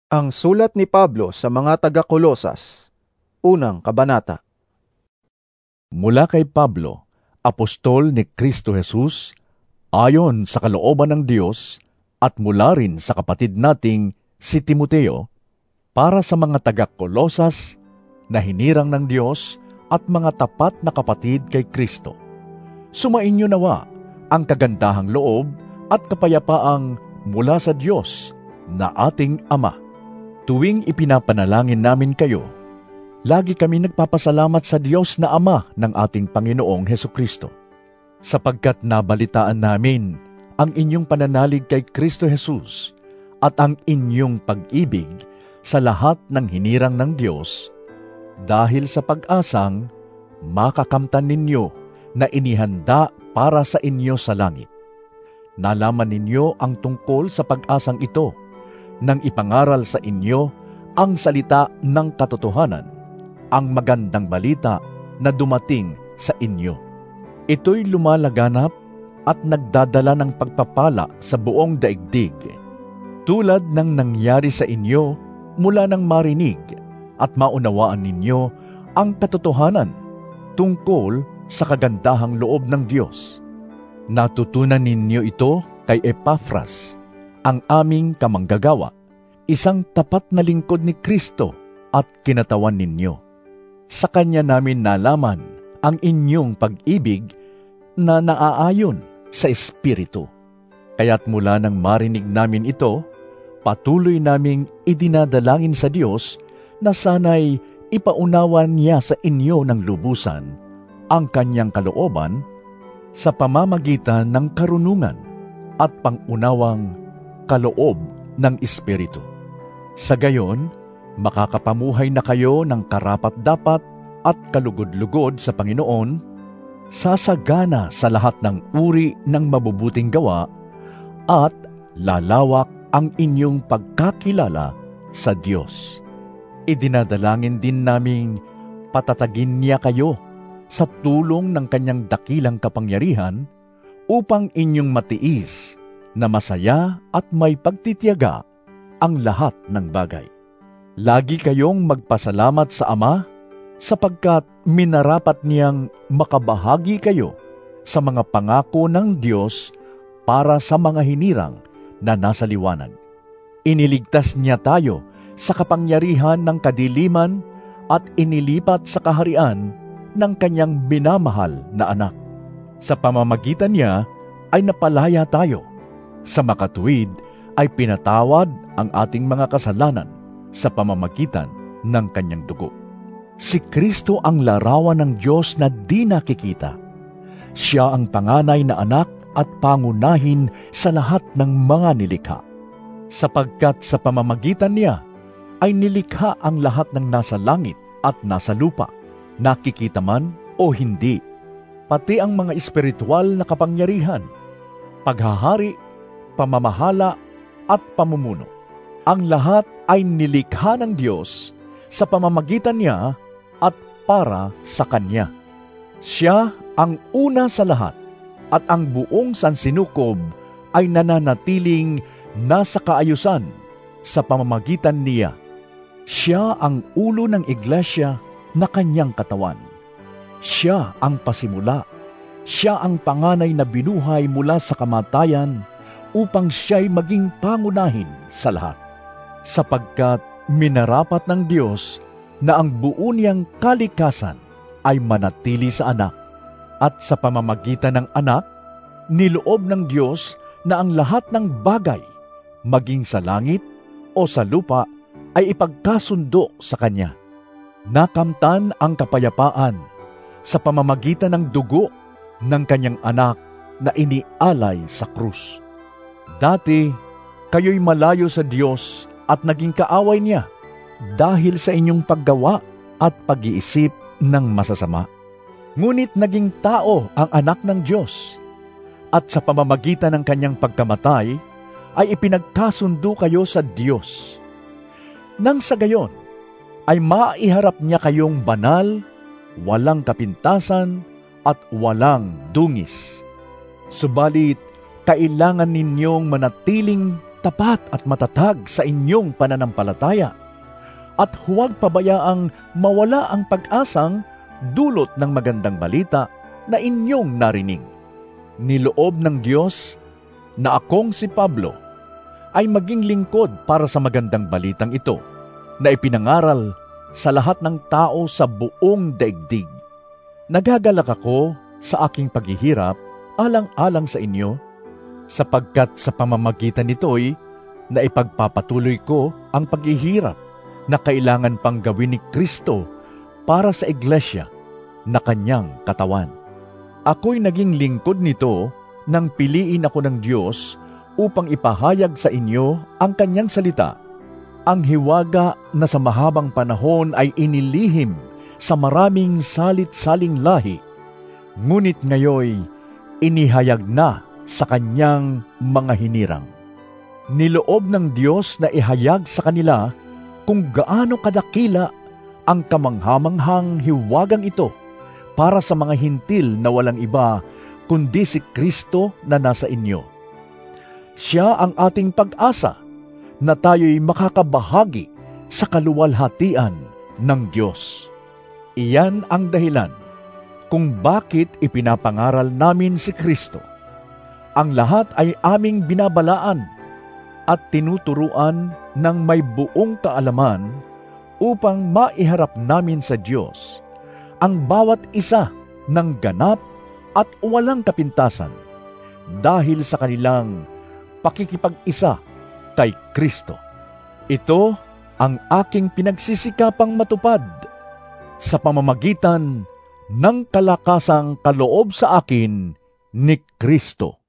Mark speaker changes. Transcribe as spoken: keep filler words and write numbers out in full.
Speaker 1: Ang sulat ni Pablo sa mga taga-Kolosas, unang kabanata.
Speaker 2: Mula kay Pablo, apostol ni Kristo Jesus, ayon sa kalooban ng Diyos, at mula rin sa kapatid nating si Timoteo, para sa mga taga-Kolosas na hinirang ng Diyos at mga tapat na kapatid kay Kristo. Sumainyo nawa ang kagandahang loob at kapayapaang mula sa Diyos na ating Ama. Tuwing ipinapanalangin namin kayo, lagi kami nagpapasalamat sa Diyos na Ama ng ating Panginoong Hesukristo, sapagkat nabalitaan namin ang inyong pananalig kay Kristo Jesus at ang inyong pag-ibig sa lahat ng hinirang ng Diyos, dahil sa pag-asang makakamtan ninyo na inihanda para sa inyo sa langit. Nalaman ninyo ang tungkol sa pag-asang ito nang ipangaral sa inyo ang salita ng katotohanan, ang magandang balita na dumating sa inyo. Ito'y lumalaganap at nagdadala ng pagpapala sa buong daigdig, tulad ng nangyari sa inyo mula nang marinig at maunawaan ninyo ang katotohanan tungkol sa kagandahang loob ng Diyos. Natutunan ninyo ito kay Epafras, ang aming kamanggagawa, isang tapat na lingkod ni Kristo at kinatawan ninyo. Sa kanya namin nalaman ang inyong pag-ibig na naaayon sa Espiritu. Kaya't mula nang marinig namin ito, patuloy naming idinadalangin sa Diyos na sana'y ipaunawa niya sa inyo ng lubusan ang kanyang kalooban sa pamamagitan ng karunungan at pangunawang kaloob ng Espiritu. Sa gayon, makakapamuhay na kayo ng karapat-dapat at kalugod-lugod sa Panginoon, sasagana sa lahat ng uri ng mabubuting gawa, at lalawak ang inyong pagkakilala sa Diyos. Idinadalangin din naming patatagin niya kayo sa tulong ng kanyang dakilang kapangyarihan upang inyong matiis na masaya at may pagtitiyaga ang lahat ng bagay. Lagi kayong magpasalamat sa Ama sapagkat minarapat niyang makabahagi kayo sa mga pangako ng Diyos para sa mga hinirang na nasa liwanag. Iniligtas niya tayo sa kapangyarihan ng kadiliman at inilipat sa kaharian ng kanyang minamahal na anak. Sa pamamagitan niya ay napalaya tayo. Sa makatuwid ay pinatawad ang ating mga kasalanan sa pamamagitan ng kanyang dugo. Si Kristo ang larawan ng Diyos na di nakikita. Siya ang panganay na anak at pangunahin sa lahat ng mga nilikha. Sapagkat sa pamamagitan niya ay nilikha ang lahat ng nasa langit at nasa lupa, nakikita man o hindi, pati ang mga espiritual na kapangyarihan, paghahari, pamamahala at pamumuno. Ang lahat ay nilikha ng Diyos sa pamamagitan niya at para sa Kanya. Siya ang una sa lahat at ang buong sansinukob ay nananatiling nasa kaayusan sa pamamagitan niya. Siya ang ulo ng iglesia na Kanyang katawan. Siya ang pasimula. Siya ang panganay na binuhay mula sa kamatayan upang siya'y maging pangunahin sa lahat. Sapagkat minarapat ng Diyos na ang buo niyang kalikasan ay manatili sa anak, at sa pamamagitan ng anak, niloob ng Diyos na ang lahat ng bagay, maging sa langit o sa lupa, ay ipagkasundo sa Kanya. Nakamtan ang kapayapaan sa pamamagitan ng dugo ng Kanyang anak na inialay sa krus. Dati, kayo'y malayo sa Diyos at naging kaaway niya dahil sa inyong paggawa at pag-iisip ng masasama. Ngunit naging tao ang anak ng Diyos, at sa pamamagitan ng kanyang pagkamatay, ay ipinagkasundo kayo sa Diyos. Nang sa gayon, ay maiharap niya kayong banal, walang kapintasan, at walang dungis. Subalit, kailangan ninyong manatiling tapat at matatag sa inyong pananampalataya, at huwag pabayaang mawala ang pag-asang dulot ng magandang balita na inyong narinig. Niloob ng Diyos na akong si Pablo ay maging lingkod para sa magandang balitang ito na ipinangaral sa lahat ng tao sa buong daigdig. Nagagalak ako sa aking paghihirap alang-alang sa inyo, sapagkat sa pamamagitan nito'y na ipagpapatuloy ko ang paghihirap na kailangan pang gawin ni Kristo para sa iglesia na kanyang katawan. Ako'y naging lingkod nito nang piliin ako ng Diyos upang ipahayag sa inyo ang kanyang salita, ang hiwaga na sa mahabang panahon ay inilihim sa maraming salit-saling lahi, ngunit ngayoy inihayag na sa kanyang mga hinirang. Niloob ng Diyos na ihayag sa kanila kung gaano kadakila ang kamanghamanghang hiwagang ito para sa mga hintil na walang iba kundi si Kristo na nasa inyo. Siya ang ating pag-asa na tayo'y makakabahagi sa kaluwalhatian ng Diyos. Iyan ang dahilan kung bakit ipinapangaral namin si Kristo. Ang lahat ay aming binabalaan at tinuturuan ng may buong kaalaman upang maiharap namin sa Diyos ang bawat isa ng ganap at walang kapintasan dahil sa kanilang pakikipag-isa kay Kristo. Ito ang aking pinagsisikapang matupad sa pamamagitan ng kalakasang kaloob sa akin ni Kristo.